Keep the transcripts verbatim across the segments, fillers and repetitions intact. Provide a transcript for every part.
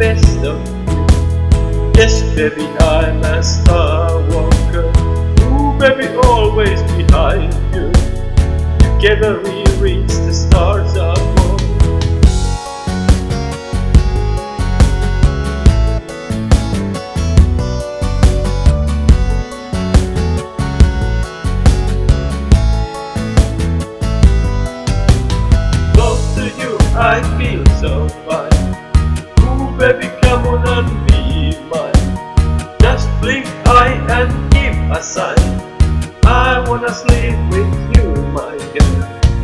best of you. Yes, baby, I'm a star walker. Ooh, baby, always behind you. Together we reach the stars above. Close to you, I feel so fine. Ooh, baby, come on and be mine. Just blink eye and give a sign. I wanna sleep with you, my girl.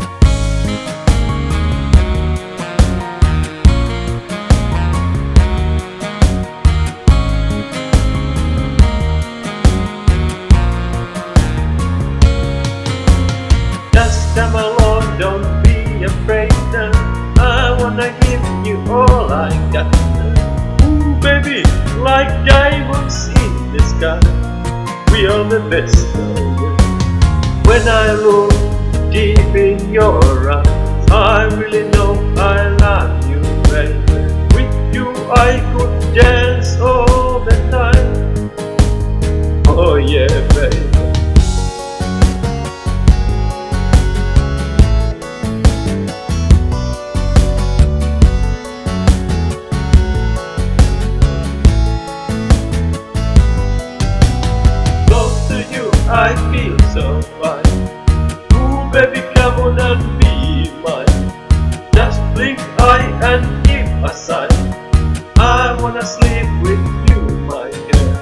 Just come along, don't be afraid now. I wanna give you all I got. Ooh, baby, like diamonds in the sky, we are the best of you. When I look deep in your eyes, I really know I love you, baby. With you I could dance all the night. Oh yeah, baby. I feel so fine. Ooh, baby, come on and be mine. Just blink eye and give a sign. I wanna sleep with you, my girl.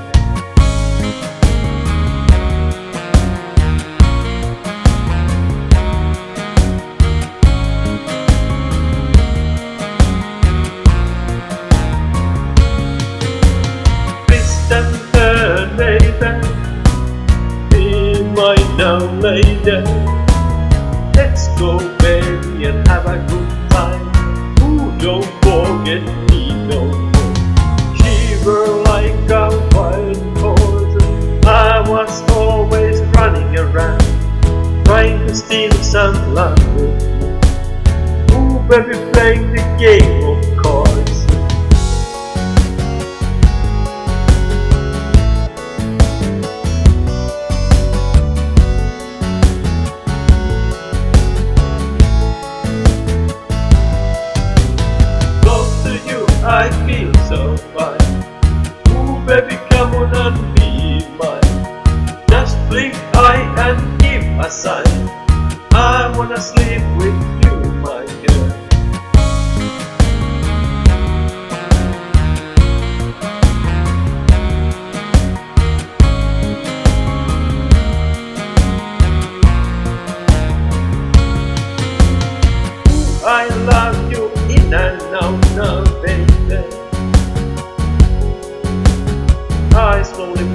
Twist and turn, baby. Mine now, lady. Let's go, baby, and have a good time. Ooh, don't forget me no more. Shiver like a wild horse. I was always running around, trying to steal some love with you. Ooh, baby, playing the game of cards. I feel so fine. Ooh, baby, come on and be mine. Just blink eye and give a sign. I wanna sleep with you, my girl. Ooh, I love you in and out now, baby. I slowly